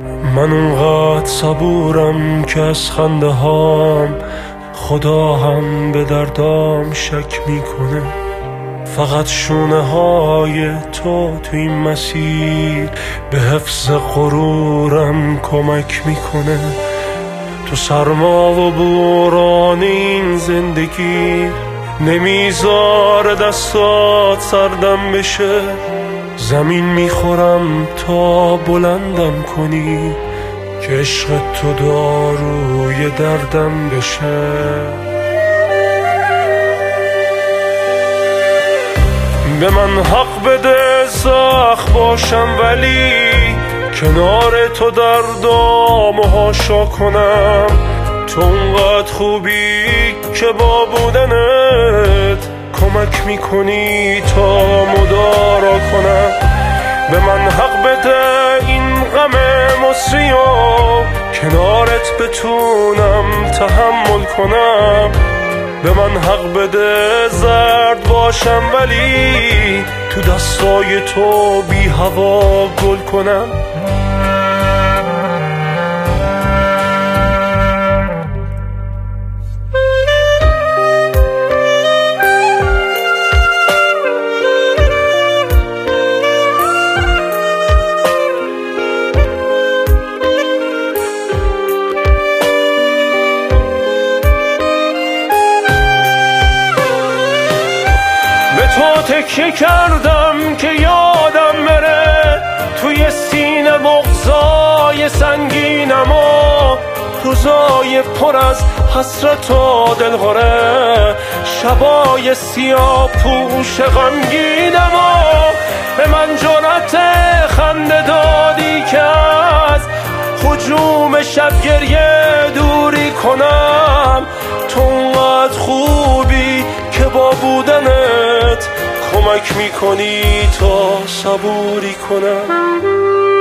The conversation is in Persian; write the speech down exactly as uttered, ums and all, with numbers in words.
من اونقدر صبورم که از خنده هام خدا هم به دردام شک میکنه. فقط شونه های تو تو این مسیر به حفظ غرورم کمک میکنه. تو سرما و بوران این زندگی نمیذاره دستات سردم بشه. زمین میخورم تا بلندم کنی که عشق تو داروی دردم بشه. به من حق بده زخم باشم ولی کنار تو دردامو هاشا کنم. تو اونقدر خوبی که با بودنت کمک میکنی تا مدارا کنم. به من حق بده این غم مصریو کنارت بتونم تحمل کنم. به من حق بده زرد باشم ولی تو دستای تو بی هوا گل کنم. تو تکیه کردم که یادم بره توی سینه بغضای سنگینم و روزای پر از حسرت و دلهره، شبای سیاه پوش غمگینم و به من جرأت خنده دادی که از هجوم شب گریه دوری کنم. تو اونقدر خوبی که با بودنت کمک میکنی تا صبوری کنم.